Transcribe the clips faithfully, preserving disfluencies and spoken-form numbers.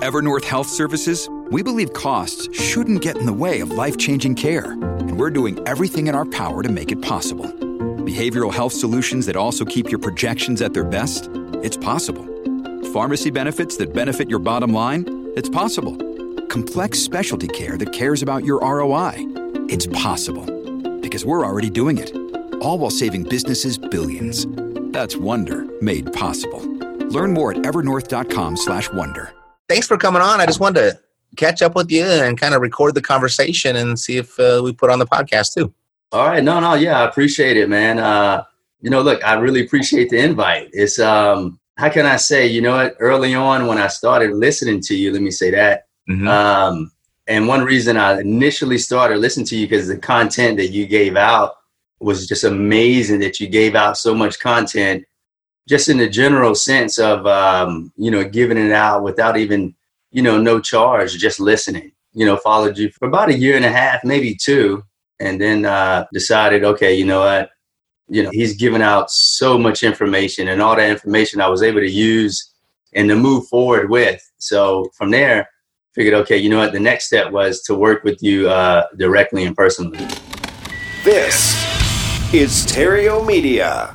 At Evernorth Health Services, we believe costs shouldn't get in the way of life-changing care, and we're doing everything in our power to make it possible. Behavioral health solutions that also keep your projections at their best? It's possible. Pharmacy benefits that benefit your bottom line? It's possible. Complex specialty care that cares about your R O I? It's possible. Because we're already doing it. All while saving businesses billions. That's Wonder made possible. Learn more at evernorth.com slash wonder. Thanks for coming on. I just wanted to catch up with you and kind of record the conversation and see if uh, we put on the podcast too. All right. No, no. Yeah, I appreciate it, man. Uh, you know, look, I really appreciate the invite. It's, um, how can I say, you know what, early on when I started listening to you, let me say that. Mm-hmm. Um, and one reason I initially started listening to you because the content that you gave out was just amazing, that you gave out so much content just in the general sense of, um, you know, giving it out without even, you know, no charge, just listening. You know, followed you for about a year and a half, maybe two, and then uh, decided, okay, you know what, you know, he's giving out so much information, and all that information I was able to use and to move forward with. So from there, figured, okay, you know what, the next step was to work with you uh, directly and personally. This is Terrio Media.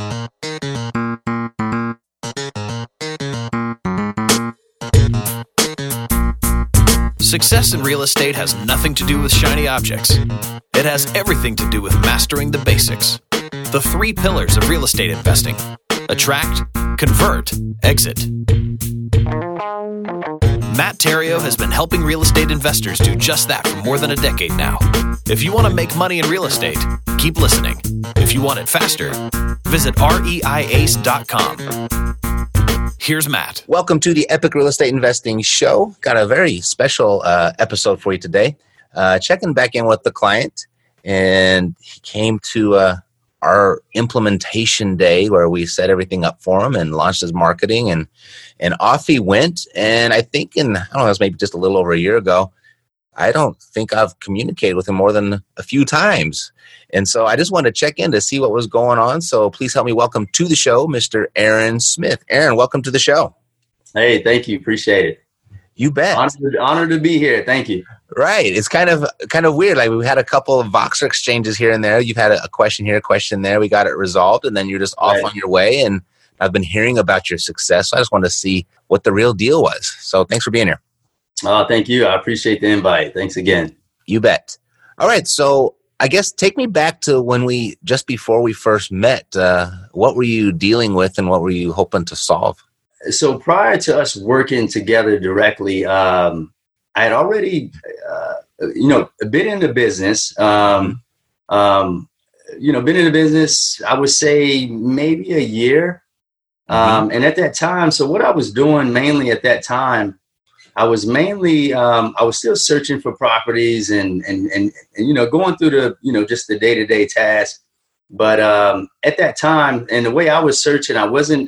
Success in real estate has nothing to do with shiny objects. It has everything to do with mastering the basics. The three pillars of real estate investing: attract, convert, exit. Matt Terrio has been helping real estate investors do just that for more than a decade now. If you want to make money in real estate, keep listening. If you want it faster, visit reiace dot com. Here's Matt. Welcome to the Epic Real Estate Investing Show. Got a very special uh, episode for you today. Uh, checking back in with the client, and he came to uh, our implementation day where we set everything up for him and launched his marketing, and and off he went. And I think in, I don't know, it was maybe just a little over a year ago, I don't think I've communicated with him more than a few times. And so I just wanted to check in to see what was going on. So please help me welcome to the show, Mister Aaron Smith. Aaron, welcome to the show. Hey, thank you. Appreciate it. You bet. Honored, honored to be here. Thank you. Right. It's kind of kind of weird. Like, we've had a couple of Voxer exchanges here and there. You've had a, a question here, a question there. We got it resolved, and then you're just off right on your way. And I've been hearing about your success. So I just wanted to see what the real deal was. So thanks for being here. Oh, thank you. I appreciate the invite. Thanks again. You bet. All right. So I guess take me back to when we, just before we first met. Uh, what were you dealing with, and what were you hoping to solve? So prior to us working together directly, um, I had already, uh, you know, been in the business. Um, um, you know, been in the business, I would say maybe a year. Um, and at that time, so what I was doing mainly at that time, I was mainly, um, I was still searching for properties and, and, and, and, you know, going through the, you know, just the day-to-day tasks. But um, at that time, and the way I was searching, I wasn't,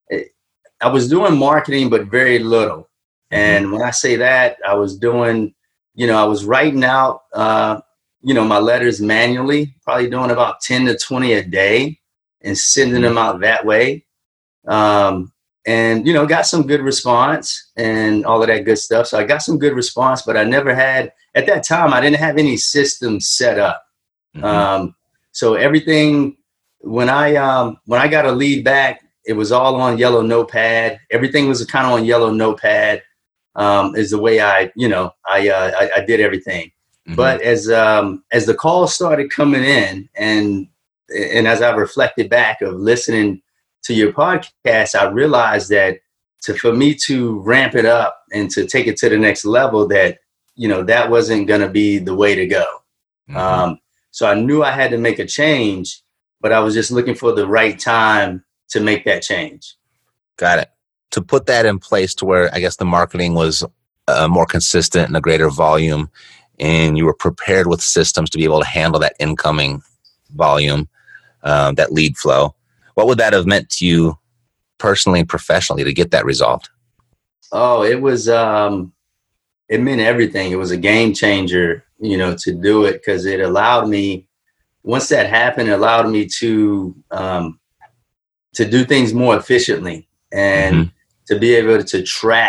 I was doing marketing, but very little. And when I say that, I was doing, you know, I was writing out, uh, you know, my letters manually, probably doing about ten to twenty a day and sending them out that way. Um, and, you know, got some good response and all of that good stuff. So I got some good response, but I never had, at that time, I didn't have any systems set up. Mm-hmm. Um, so everything, when I, um, when I got a lead back, it was all on yellow notepad. Everything was kind of on yellow notepad, um, is the way I, you know, I, uh, I, I did everything. Mm-hmm. But as, um, as the calls started coming in, and, and as I reflected back of listening to your podcast, I realized that to, for me to ramp it up and to take it to the next level, that, you know, that wasn't going to be the way to go. Mm-hmm. Um, so I knew I had to make a change, but I was just looking for the right time to make that change. Got it. To put that in place to where I guess the marketing was uh, more consistent and a greater volume, and you were prepared with systems to be able to handle that incoming volume, um, that lead flow. What would that have meant to you personally and professionally to get that resolved? Oh, it was, um, it meant everything. It was a game changer, you know, to do it, because it allowed me, once that happened, it allowed me to, um, to do things more efficiently and mm-hmm. to be able to track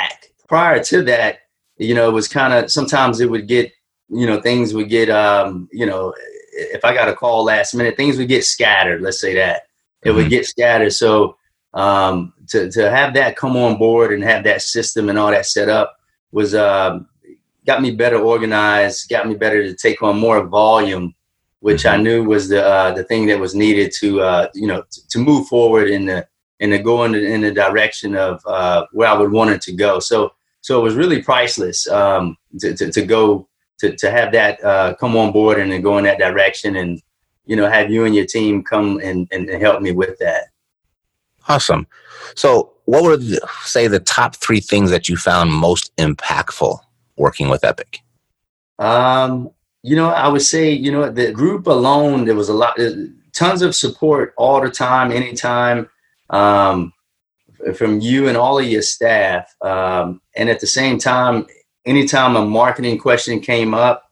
prior to that, you know, it was kind of, sometimes it would get, you know, things would get, um, you know, if I got a call last minute, things would get scattered. Let's say that it mm-hmm. would get scattered. So um, to, to have that come on board and have that system and all that set up was, um, got me better organized, got me better to take on more volume, which mm-hmm. I knew was the, uh, the thing that was needed to, uh, you know, to, to move forward in the, and to go in the, in the direction of uh, where I would want it to go. So, so it was really priceless um, to, to, to go, to, to have that uh, come on board and then go in that direction and, you know, have you and your team come and, and help me with that. Awesome. So what were, the, say, the top three things that you found most impactful working with Epic? Um, you know, I would say, you know, the group alone, there was a lot, tons of support all the time, anytime. Um, from you and all of your staff. Um, and at the same time, anytime a marketing question came up,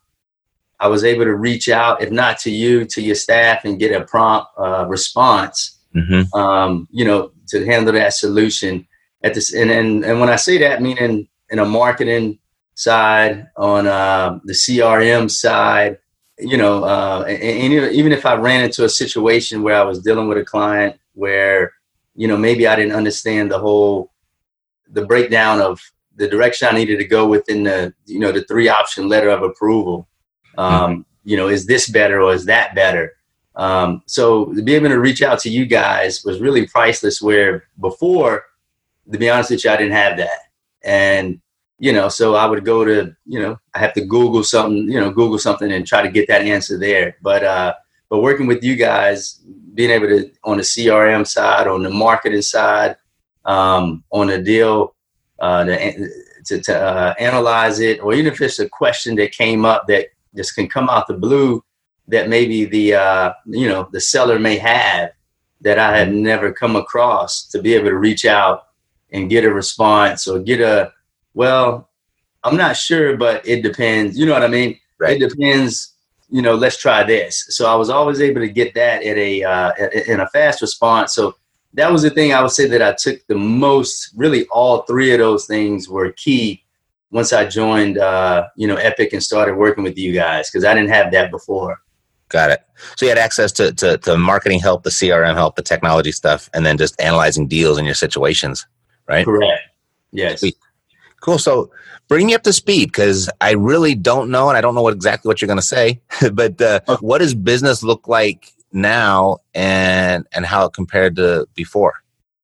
I was able to reach out, if not to you, to your staff and get a prompt uh, response, mm-hmm. um, you know, to handle that solution. At this, and, and, and when I say that, meaning in a marketing side, on uh, the C R M side, you know, uh, and, and even if I ran into a situation where I was dealing with a client where, you know, maybe I didn't understand the whole, the breakdown of the direction I needed to go within the, you know, the three option letter of approval. Um, mm-hmm. You know, is this better or is that better? Um, so to be able to reach out to you guys was really priceless, where before, to be honest with you, I didn't have that. And, you know, so I would go to, you know, I have to Google something, you know, Google something and try to get that answer there. But, uh, but working with you guys, being able to, on the C R M side, on the marketing side, um, on the deal, uh, to, to, to uh, analyze it, or even if it's a question that came up that just can come out the blue that maybe the, uh, you know, the seller may have that I had never come across, to be able to reach out and get a response or get a, well, I'm not sure, but it depends. You know what I mean? Right. It depends. You know, let's try this. So I was always able to get that at a uh, in a fast response. So that was the thing I would say that I took the most. Really, all three of those things were key once I joined, uh, you know, Epic and started working with you guys, because I didn't have that before. Got it. So you had access to, to to marketing help, the C R M help, the technology stuff, and then just analyzing deals in your situations, right? Correct. Yes. Sweet. Cool. So bring me up to speed, because I really don't know, and I don't know what exactly what you're going to say, but uh, okay. What does business look like now, and and how it compared to before?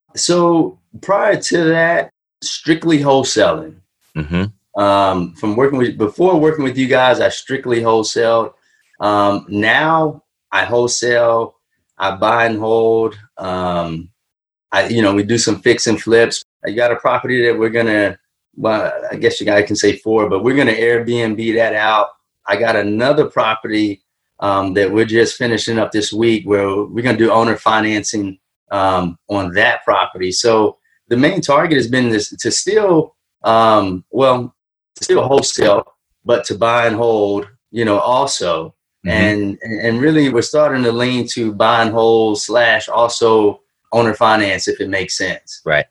So prior to that, strictly wholesaling. Mm-hmm. Um, from working with, before working with you guys, I strictly wholesaled. Um, now I wholesale, I buy and hold. Um, I, you know, we do some fix and flips. I got a property that we're going to, well, I guess you guys can say four, but we're going to Airbnb that out. I got another property um, that we're just finishing up this week, where we're going to do owner financing um, on that property. So the main target has been this, to still, um, well, to still wholesale, but to buy and hold, you know, also. Mm-hmm. And and really, we're starting to lean to buy and hold slash also owner finance, if it makes sense. Right.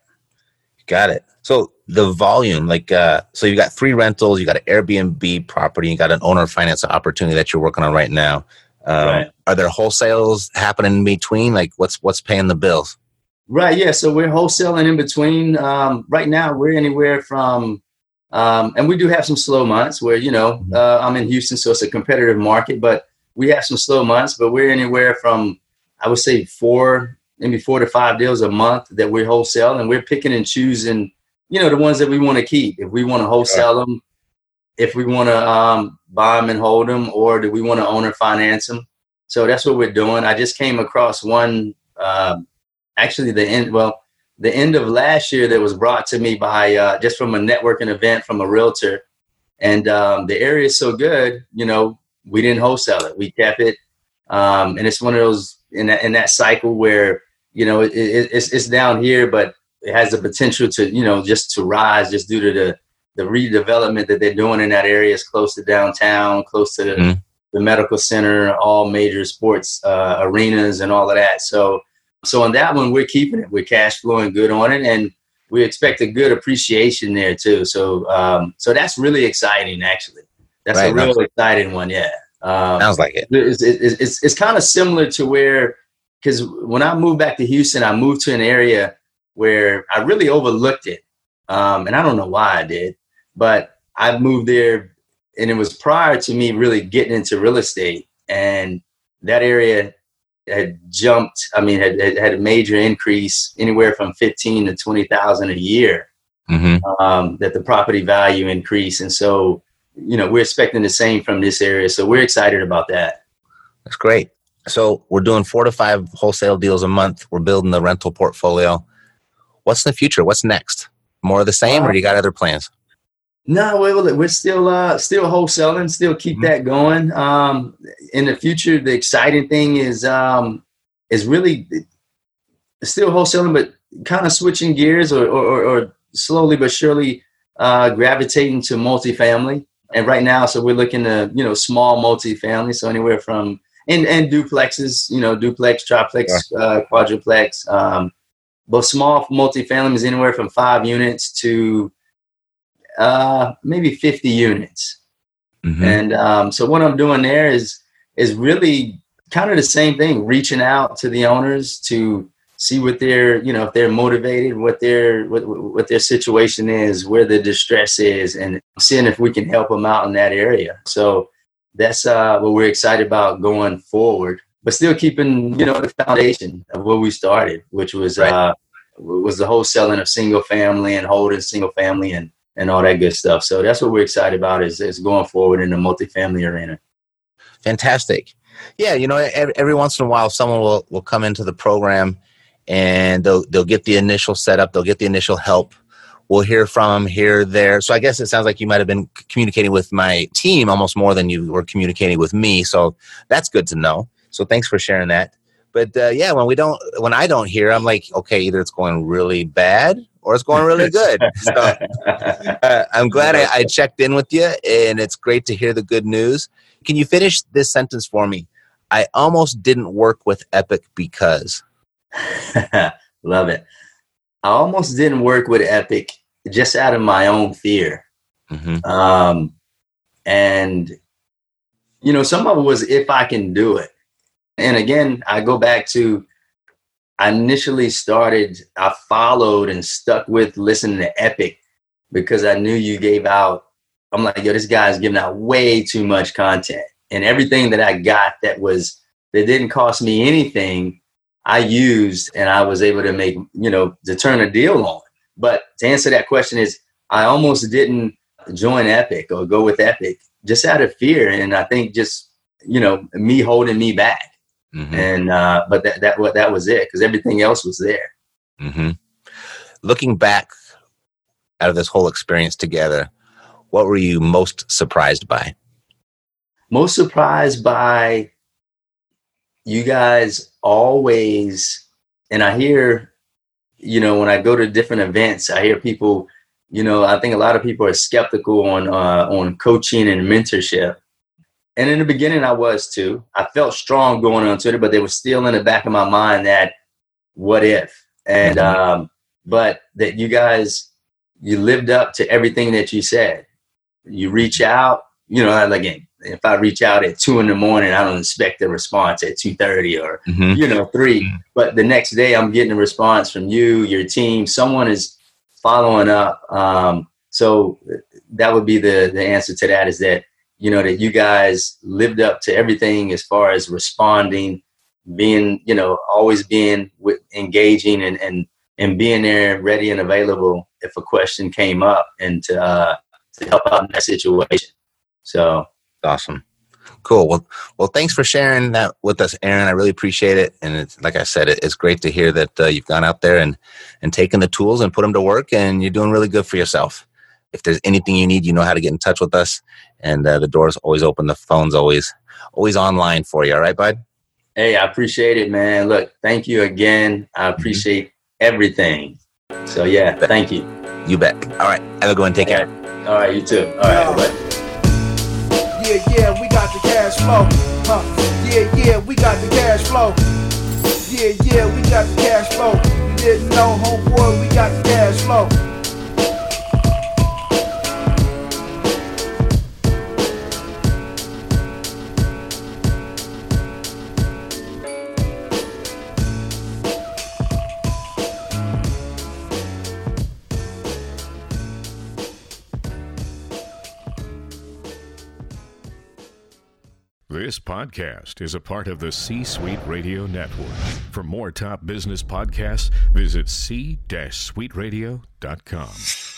Got it. So the volume, like, uh, so you got three rentals, you got an Airbnb property, you got an owner finance opportunity that you're working on right now. Um, right. Are there wholesales happening in between? Like, what's what's paying the bills? Right. Yeah. So we're wholesaling in between. Um, right now, we're anywhere from, um, and we do have some slow months where, you know, uh, I'm in Houston, so it's a competitive market, but we have some slow months, but we're anywhere from, I would say, four, maybe four to five deals a month that we're wholesaling, and we're picking and choosing, you know, the ones that we want to keep. If we want to wholesale them, if we want to um, buy them and hold them, or do we want to owner finance them? So that's what we're doing. I just came across one, uh, actually the end, well, the end of last year, that was brought to me by uh, just from a networking event from a realtor. And um, the area is so good, you know, we didn't wholesale it. We kept it. Um, and it's one of those in that, in that cycle where, you know, it, it, it's, it's down here, but it has the potential to, you know, just to rise just due to the, the redevelopment that they're doing in that area. Is close to downtown, close to the, mm-hmm. the medical center, all major sports uh, arenas and all of that. So, so on that one, we're keeping it. We're cash flowing good on it. And we expect a good appreciation there too. So, um, so that's really exciting. Actually, that's right, a real no. exciting one. Yeah, um, sounds like it. It's it's, it's, it's kind of similar to where, because when I moved back to Houston, I moved to an area where I really overlooked it, um, and I don't know why I did, but I moved there, and it was prior to me really getting into real estate, and that area had jumped. I mean, had, had had a major increase, anywhere from fifteen to twenty thousand a year. Mm-hmm. Um, that the property value increase, and so you know we're expecting the same from this area. So we're excited about that. That's great. So we're doing four to five wholesale deals a month. We're building the rental portfolio. What's in the future? What's next? More of the same, uh, or do you got other plans? No, we're, we're still uh, still wholesaling, still keep mm-hmm. that going. Um, in the future, the exciting thing is um, is really still wholesaling, but kind of switching gears or, or, or slowly but surely uh, gravitating to multifamily. And right now, so we're looking to, you know, small multifamily, so anywhere from and, and duplexes, you know, duplex, triplex, yeah. uh, quadruplex. Um, but small multifamily is anywhere from five units to uh maybe fifty units. Mm-hmm. And um so what I'm doing there is is really kind of the same thing, reaching out to the owners to see what they're, you know, if they're motivated, what their what, what their situation is, where the distress is, and seeing if we can help them out in that area. So that's uh what we're excited about going forward, but still keeping, you know, the foundation of where we started, which was right. uh was the wholesaling of single family and holding single family and and all that good stuff. So that's what we're excited about is, is going forward in the multifamily arena. Fantastic. Yeah. You know, every, every once in a while, someone will, will come into the program and they'll, they'll get the initial setup. They'll get the initial help. We'll hear from them here, there. So I guess it sounds like you might've been communicating with my team almost more than you were communicating with me. So that's good to know. So thanks for sharing that. But uh, yeah, when we don't, when I don't hear, I'm like, okay, either it's going really bad or it's going really good. So uh, I'm glad I, I checked in with you, and it's great to hear the good news. Can you finish this sentence for me? I almost didn't work with Epic because. Love it. I almost didn't work with Epic just out of my own fear. Mm-hmm. Um, and, you know, some of it was if I can do it. And again, I go back to, I initially started, I followed and stuck with listening to Epic because I knew you gave out, I'm like, yo, this guy's giving out way too much content. And everything that I got that was, that didn't cost me anything, I used and I was able to make, you know, to turn a deal on. But to answer that question is, I almost didn't join Epic or go with Epic just out of fear. And I think just, you know, me holding me back. Mm-hmm. And, uh, but that, that, what, that was it. Cause everything else was there. Mm-hmm. Looking back out of this whole experience together, what were you most surprised by? Most surprised by you guys always, and I hear, you know, when I go to different events, I hear people, you know, I think a lot of people are skeptical on, uh, on coaching and mentorship. And in the beginning, I was too. I felt strong going on Twitter, but they were still in the back of my mind that what if? And, um, but that you guys, you lived up to everything that you said. You reach out, you know, again, if I reach out at two in the morning, I don't expect a response at two thirty or, mm-hmm. you know, three. Mm-hmm. But the next day I'm getting a response from you, your team, someone is following up. Um, so that would be the, the answer to that is that, you know, that you guys lived up to everything as far as responding, being, you know, always being with, engaging and, and, and being there ready and available if a question came up and to, uh, to help out in that situation. So awesome. Cool. Well, well, thanks for sharing that with us, Aaron. I really appreciate it. And it's, like I said, it, it's great to hear that uh, you've gone out there and, and taken the tools and put them to work, and you're doing really good for yourself. If there's anything you need, you know how to get in touch with us, and uh, the door's always open. The phone's always, always online for you. All right, bud? Hey, I appreciate it, man. Look, thank you again. I appreciate mm-hmm. everything. So yeah, thank you. You bet. All right. Have a good one. Take care. All right. You too. All right. Bye. Yeah, yeah, we got the cash flow. Huh. Yeah, yeah, we got the cash flow. Yeah, yeah, we got the cash flow. You didn't know, homeboy, we got the cash flow. This podcast is a part of the C-Suite Radio Network. For more top business podcasts, visit c suite radio dot com.